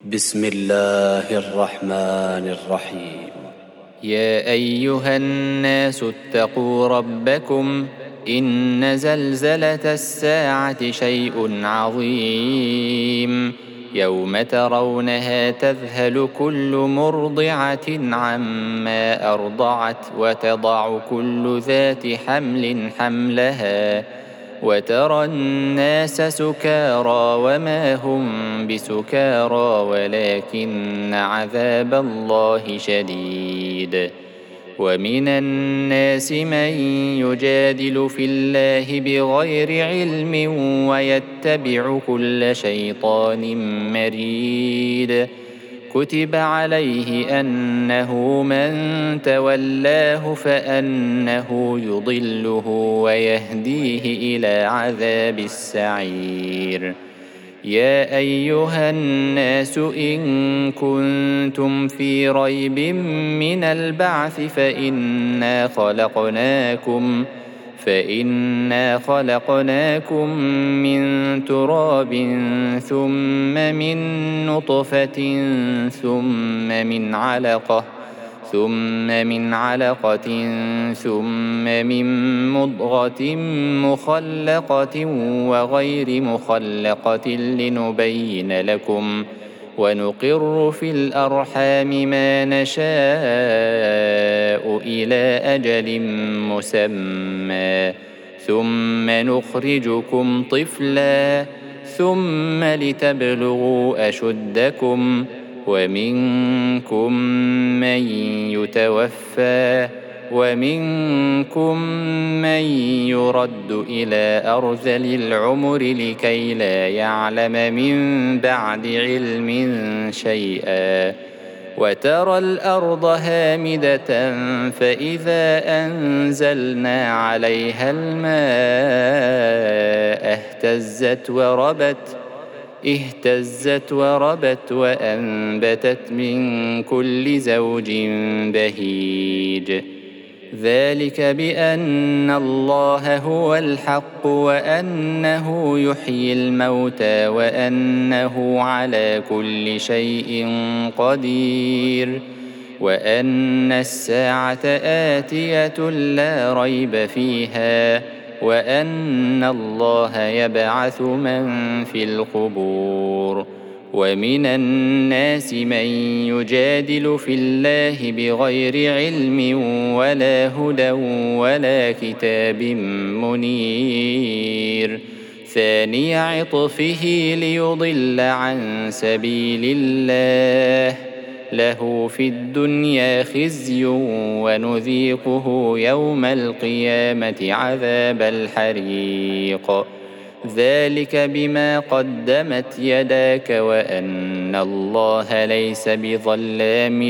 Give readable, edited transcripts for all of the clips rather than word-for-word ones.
بسم الله الرحمن الرحيم. يا أيها الناس اتقوا ربكم إن زلزلة الساعة شيء عظيم يوم ترونها تذهل كل مرضعة عما أرضعت وتضع كل ذات حمل حملها وترى الناس سكارى وما هم بسكارى ولكن عذاب الله شديد. ومن الناس من يجادل في الله بغير علم ويتبع كل شيطان مريد. كتب عليه أنه من تولاه فأنه يضله ويهديه إلى عذاب السعير. يا أيها الناس إن كنتم في ريب من البعث فإنا خلقناكم من تراب ثم من نطفة ثم من علقة ثم من مضغة مخلقة وغير مخلقة لنبين لكم ونقر في الأرحام ما نشاء إلى أجل مسمى ثم نخرجكم طفلا ثم لتبلغوا أشدكم ومنكم من يتوفى ومنكم من يرد إلى أرذل العمر لكي لا يعلم من بعد علم شيئا. وترى الأرض هامدة فإذا أنزلنا عليها الماء اهتزت وربت وأنبتت من كل زوج بهيج. ذلك بأن الله هو الحق وأنه يحيي الموتى وأنه على كل شيء قدير وأن الساعة آتية لا ريب فيها وأن الله يبعث من في القبور. ومن الناس من يجادل في الله بغير علم ولا هدى ولا كتاب منير. ثاني عطفه ليضل عن سبيل الله له في الدنيا خزي ونذيقه يوم القيامة عذاب الحريق. ذلك بما قدمت يداك وأن الله ليس بظلام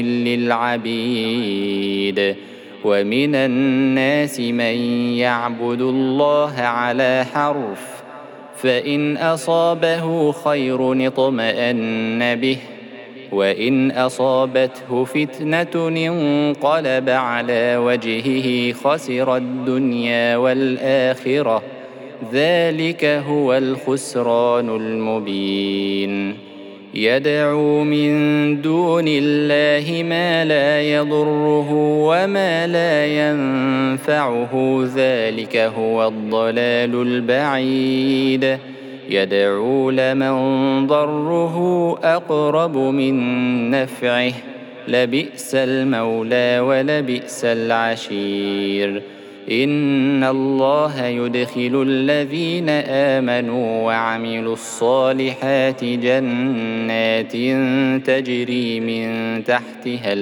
للعبيد. ومن الناس من يعبد الله على حرف فإن أصابه خير اطمأن به وإن أصابته فتنة انقلب على وجهه خسر الدنيا والآخرة ذلك هو الخسران المبين. يدعو من دون الله ما لا يضره وما لا ينفعه ذلك هو الضلال البعيد. يدعو لمن ضره أقرب من نفعه لبئس المولى ولبئس العشير. إن الله يدخل الذين آمنوا وعملوا الصالحات جنات تجري من تحتها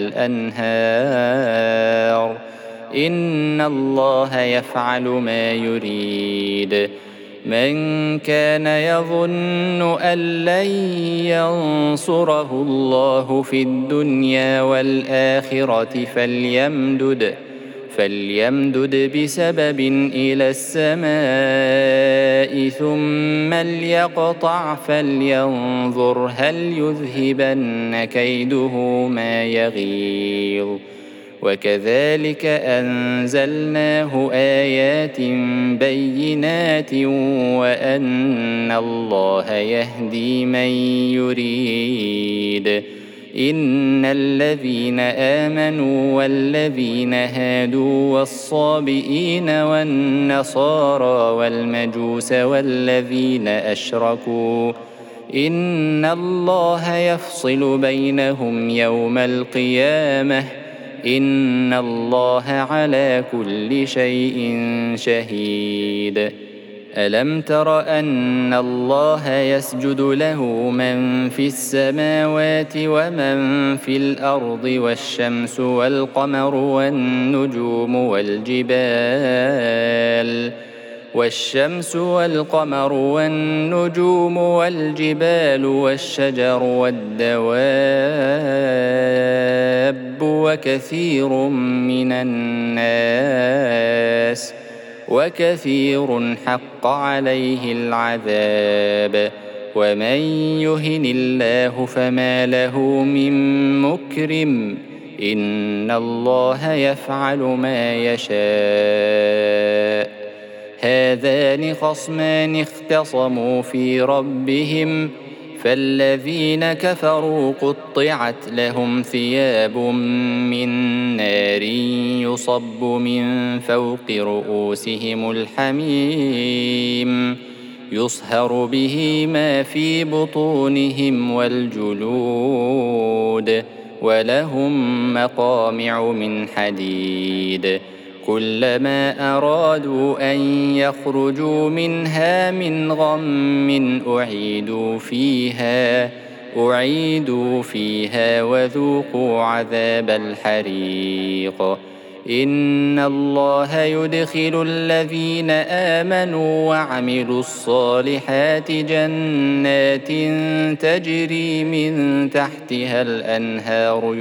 الأنهار إن الله يفعل ما يريد. من كان يظن أن لن ينصره الله في الدنيا والآخرة فليمدد بسبب إلى السماء ثم ليقطع فلينظر هل يذهبن كيده ما يغيظ. وكذلك أنزلناه آيات بينات وأن الله يهدي من يريد. إن الذين آمنوا والذين هادوا والصابئين والنصارى والمجوس والذين أشركوا إن الله يفصل بينهم يوم القيامة إن الله على كل شيء شهيد. ألم تر أن الله يسجد له من في السماوات ومن في الأرض والشمس والقمر والنجوم والجبال والشجر والدواب وكثير حق عليه العذاب ومن يهن الله فما له من مكرم إن الله يفعل ما يشاء. هذان خصمان اختصموا في ربهم فالذين كفروا قطعت لهم ثياب من نار يصب من فوق رؤوسهم الحميم يصهر به ما في بطونهم والجلود ولهم مقامع من حديد كلما أرادوا أن يخرجوا منها من غم أعيدوا فيها وذوقوا عذاب الحريق. إن الله يدخل الذين آمنوا وعملوا الصالحات جنات تجري من تحتها الأنهار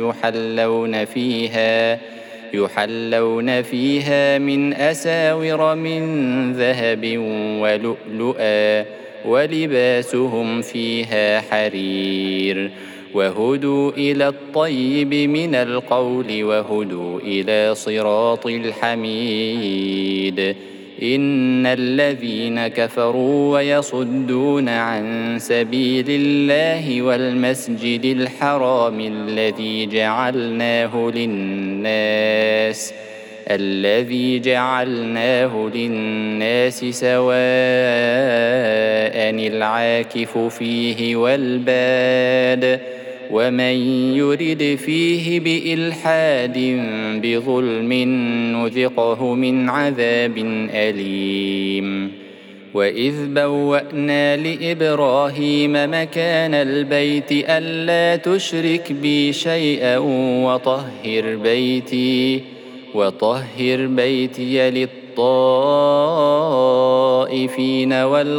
يحلون فيها من أساور من ذهب ولؤلؤا ولباسهم فيها حرير وهدوا إلى الطيب من القول وهدوا إلى صراط الحميد. إن الذين كفروا ويصدون عن سبيل الله والمسجد الحرام الذي جعلناه للناس سواء العاكف فيه والباد ومن يرد فيه بإلحاد بظلم نذقه من عذاب أليم. وإذ بوأنا لإبراهيم مكان البيت ألا تشرك بي شيئا وطهر بيتي للطائفين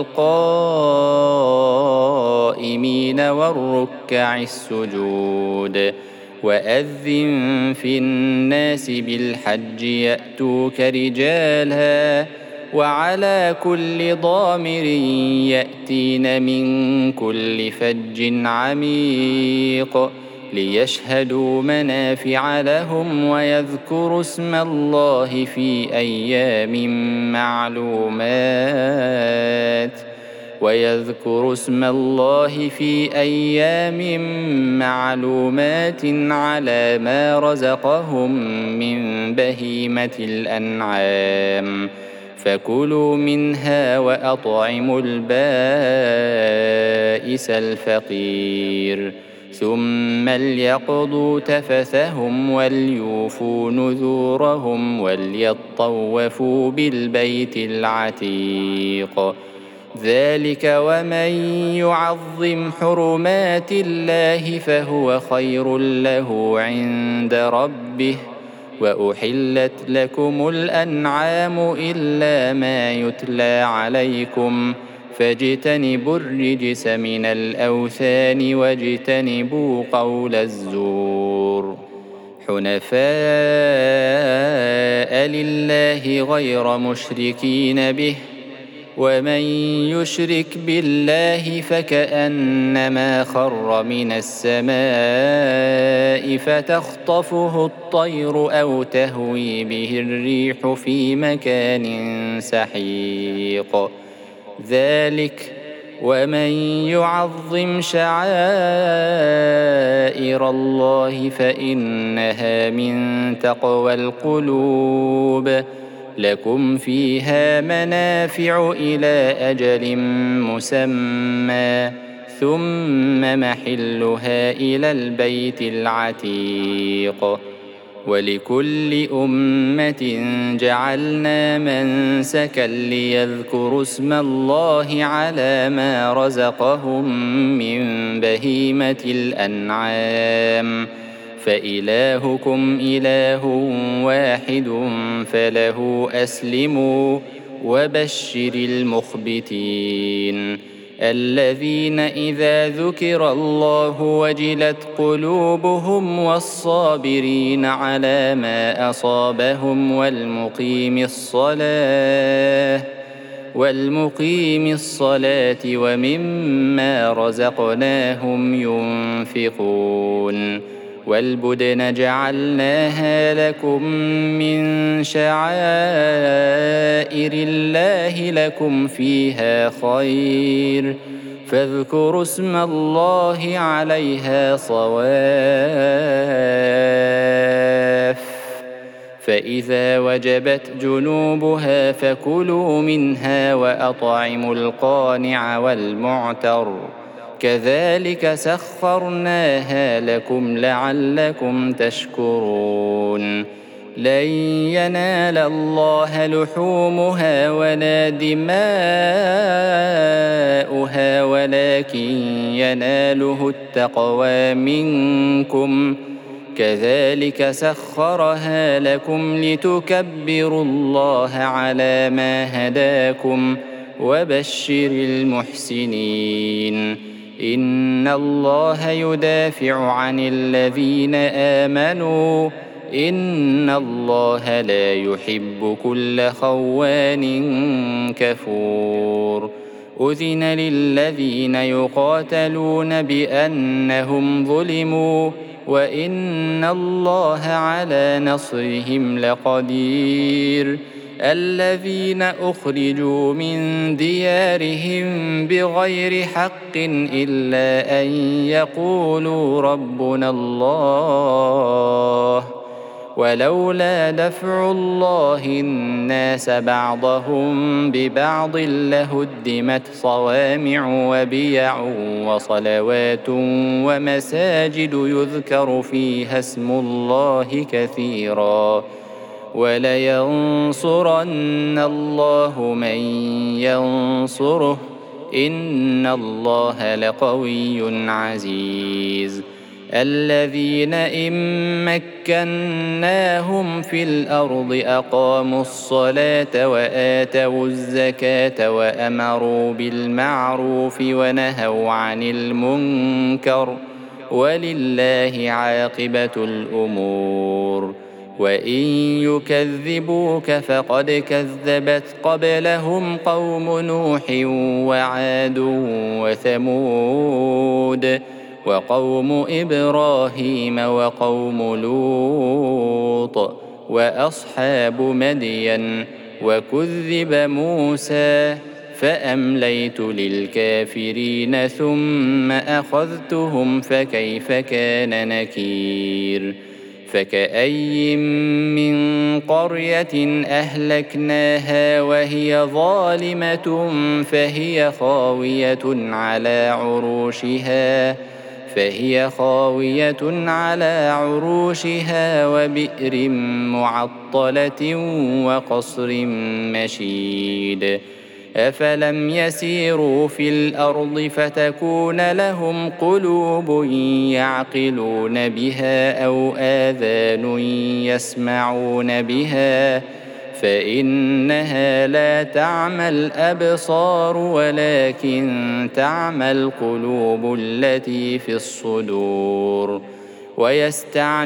والقائمين والركع السجود وأذن في الناس بالحج يأتوك رجالا وعلى كل ضامر يأتين من كل فج عميق ليشهدوا منافع لهم ويذكروا اسم الله في أيام معلومات على ما رزقهم من بهيمة الأنعام فكلوا منها وأطعموا البائس الفقير ثم ليقضوا تفثهم وليوفوا نذورهم وليطوفوا بالبيت العتيق. ذلك ومن يعظم حرمات الله فهو خير له عند ربه وأحلت لكم الأنعام إلا ما يتلى عليكم فاجتنبوا الرجس من الأوثان واجتنبوا قول الزور حنفاء لله غير مشركين به ومن يشرك بالله فكأنما خر من السماء فتخطفه الطير أو تهوي به الريح في مكان سحيق ذلك ومن يعظم شعائر الله فإنها من تقوى القلوب لكم فيها منافع إلى أجل مسمى ثم محلها إلى البيت العتيق ولكل أمة جعلنا منسكا ليذكروا اسم الله على ما رزقهم من بهيمة الأنعام فإلهكم إله واحد فله أسلموا وبشر المخبتين الذين إذا ذكر الله وجلت قلوبهم والصابرين على ما أصابهم والمقيم الصلاة ومما رزقناهم ينفقون والبدن جعلناها لكم من شعائر الله لكم فيها خير فاذكروا اسم الله عليها صواف فإذا وجبت جنوبها فكلوا منها وأطعموا القانع والمعتر كذلك سخرناها لكم لعلكم تشكرون لن ينال الله لحومها ولا دماؤها ولكن يناله التقوى منكم كذلك سخرها لكم لتكبروا الله على ما هداكم وبشر المحسنين إن الله يدافع عن الذين آمنوا إن الله لا يحب كل خوان كفور أذن للذين يقاتلون بأنهم ظلموا وإن الله على نصرهم لقدير الذين أخرجوا من ديارهم بغير حق إلا أن يقولوا ربنا الله ولولا دفع الله الناس بعضهم ببعض لهدمت صوامع وبيع وصلوات ومساجد يذكر فيها اسم الله كثيرا ولينصرن الله من ينصره إن الله لقوي عزيز الذين إن مكناهم في الأرض أقاموا الصلاة وآتوا الزكاة وأمروا بالمعروف ونهوا عن المنكر ولله عاقبة الأمور وإن يكذبوك فقد كذبت قبلهم قوم نوح وعاد وثمود وقوم إبراهيم وقوم لوط وأصحاب مدين وكذب موسى فأمليت للكافرين ثم أخذتهم فكيف كان نكير فكأي من قرية أهلكناها وهي ظالمة فهي خاوية على عروشها وبئر معطلة وقصر مشيد أفلم يسيروا في الأرض فتكون لهم قلوب يعقلون بها أو آذان يسمعون بها فإنها لا تعمى الأبصار ولكن تعمى القلوب التي في الصدور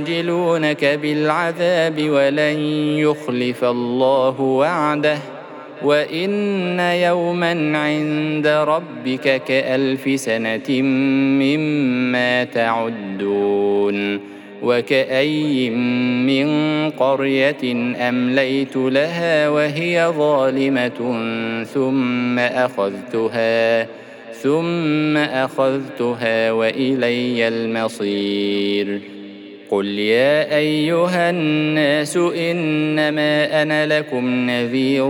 ويستعجلونك بالعذاب ولن يخلف الله وعده وإن يوما عند ربك كألف سنة مما تعدون وكأي من قرية أمليت لها وهي ظالمة ثم أخذتها وإلي المصير قل يا أيها الناس إنما أنا لكم نذير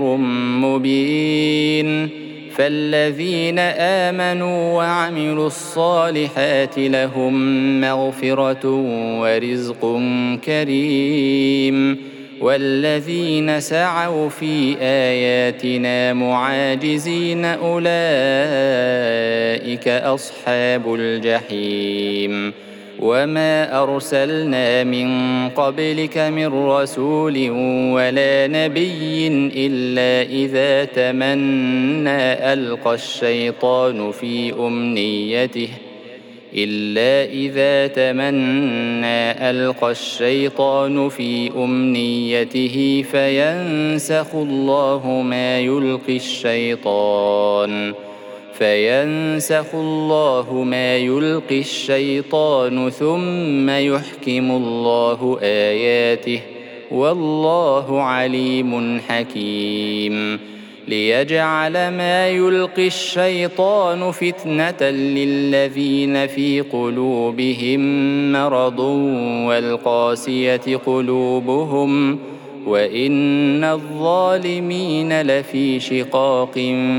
مبين فالذين آمنوا وعملوا الصالحات لهم مغفرة ورزق كريم والذين سعوا في آياتنا معاجزين أولئك أصحاب الجحيم وما أرسلنا من قبلك من رسول ولا نبي إلا إذا تمنى ألقى الشيطان في أمنيته فينسخ الله ما يلقي الشيطان ثم يحكم الله آياته والله عليم حكيم ليجعل ما يلقي الشيطان فتنة للذين في قلوبهم مرض والقاسية قلوبهم وإن الظالمين لفي شقاق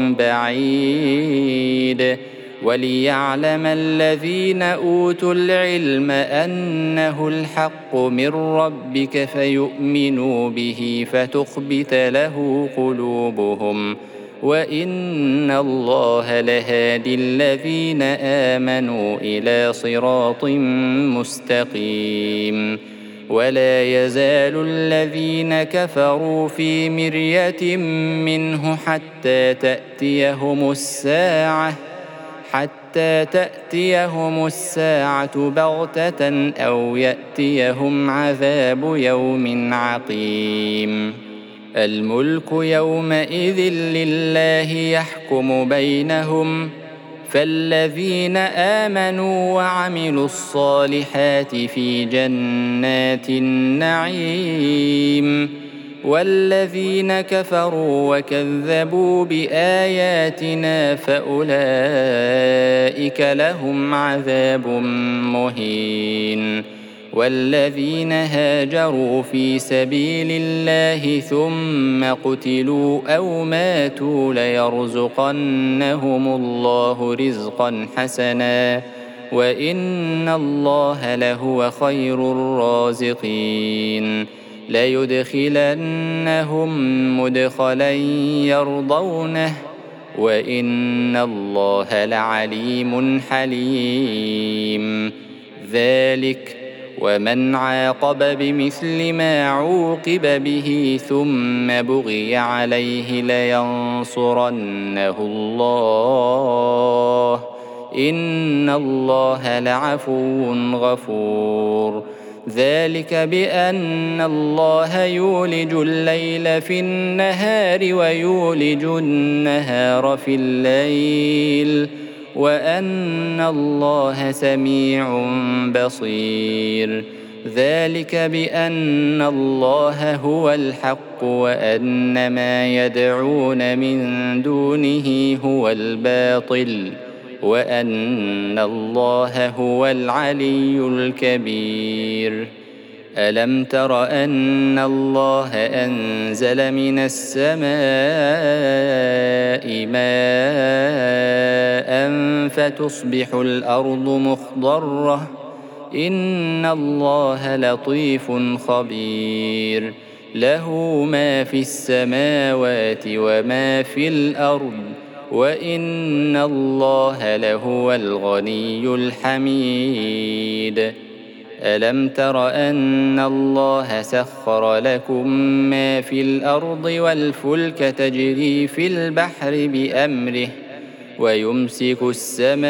بعيد وليعلم الذين أوتوا العلم أنه الحق من ربك فيؤمنوا به فتخبت له قلوبهم وإن الله لهادي الذين آمنوا إلى صراط مستقيم ولا يزال الذين كفروا في مرية منه حتى تأتيهم الساعة بغتة أو يأتيهم عذاب يوم عقيم الملك يومئذ لله يحكم بينهم فالذين آمنوا وعملوا الصالحات في جنات النعيم والذين كفروا وكذبوا بآياتنا فأولئك لهم عذاب مهين والذين هاجروا في سبيل الله ثم قتلوا أو ماتوا ليرزقنهم الله رزقا حسنا وإن الله لهو خير الرازقين ليدخلنهم مدخلا يرضونه وإن الله لعليم حليم ذلك ومن عاقب بمثل ما عوقب به ثم بغي عليه لينصرنه الله إن الله لعفو غفور ذلك بأن الله يولج الليل في النهار ويولج النهار في الليل وأن الله سميع بصير ذلك بأن الله هو الحق وأن ما يدعون من دونه هو الباطل وأن الله هو العلي الكبير ألم تر أن الله أنزل من السماء ماء فتصبح الأرض مخضرة إن الله لطيف خبير له ما في السماوات وما في الأرض وإن الله لهو الغني الحميد ألم تر أن الله سخر لكم ما في الأرض والفلك تجري في البحر بأمره ويمسك السماء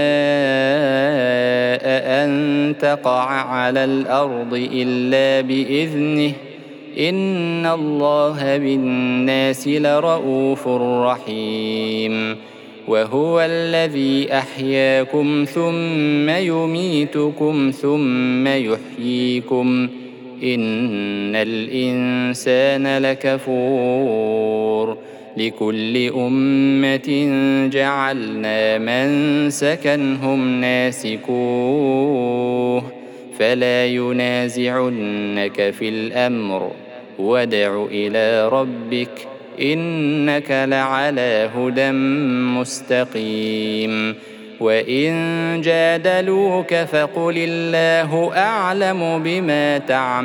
أن تقع على الأرض إلا بإذنه إن الله بالناس لرءوف رحيم وهو الذي أحياكم ثم يميتكم ثم يحييكم إن الإنسان لكفور لكل أمة جعلنا منسكا هم ناسكوه فلا ينازعنك في الأمر وادع إلى ربك إنك لعلى هدى مستقيم وإن جادلوك فقل الله أعلم بما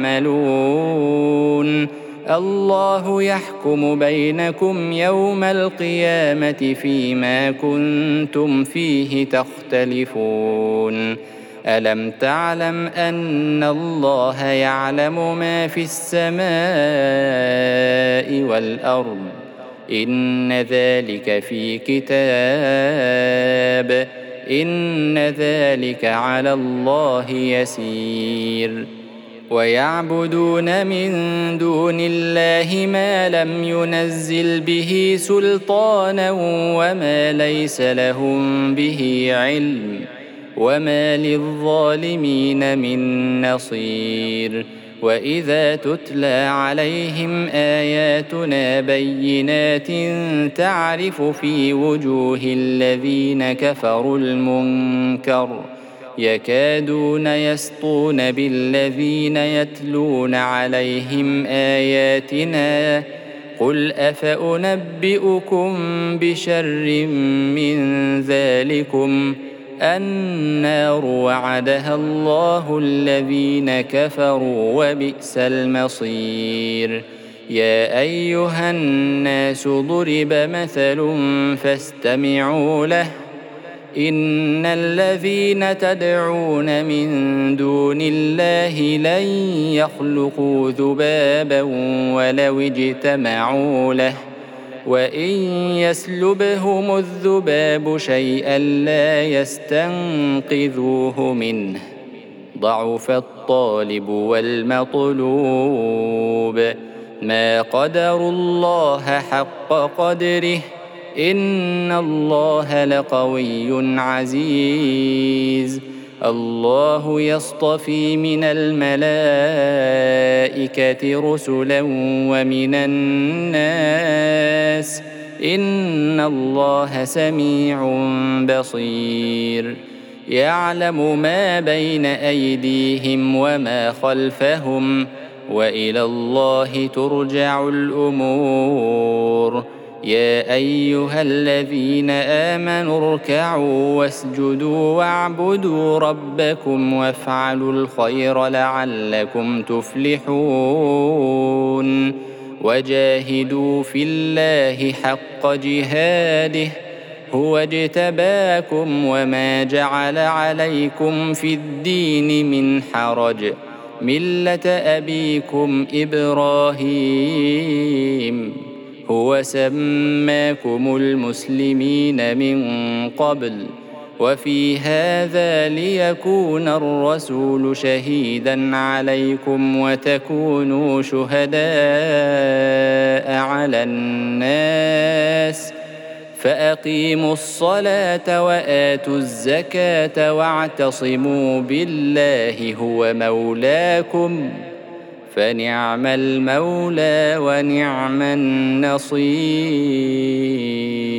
تعملون الله يحكم بينكم يوم القيامة فيما كنتم فيه تختلفون ألم تعلم أن الله يعلم ما في السماء والأرض إن ذلك في كتاب إن ذلك على الله يسير ويعبدون من دون الله ما لم ينزل به سلطانا وما ليس لهم به علم وما للظالمين من نصير وإذا تتلى عليهم آياتنا بينات تعرف في وجوه الذين كفروا المنكر يكادون يسطون بالذين يتلون عليهم آياتنا قل أفأنبئكم بشر من ذلكم النار وعدها الله الذين كفروا وبئس المصير يا أيها الناس ضرب مثل فاستمعوا له إن الذين تدعون من دون الله لن يخلقوا ذبابا ولو اجتمعوا له وإن يسلبهم الذباب شيئا لا يستنقذوه منه ضعف الطالب والمطلوب ما قدروا الله حق قدره إن الله لقوي عزيز الله يصطفي من الملائكة رسلا ومن الناس إن الله سميع بصير يعلم ما بين أيديهم وما خلفهم وإلى الله ترجع الأمور يا أيها الذين آمنوا اركعوا واسجدوا واعبدوا ربكم وافعلوا الخير لعلكم تفلحون وجاهدوا في الله حق جهاده هو اجتباكم وما جعل عليكم في الدين من حرج ملة أبيكم إبراهيم هو سماكم المسلمين من قبل وفي هذا ليكون الرسول شهيدا عليكم وتكونوا شهداء على الناس فأقيموا الصلاة وآتوا الزكاة واعتصموا بالله هو مولاكم فنعم المولى ونعم النصير.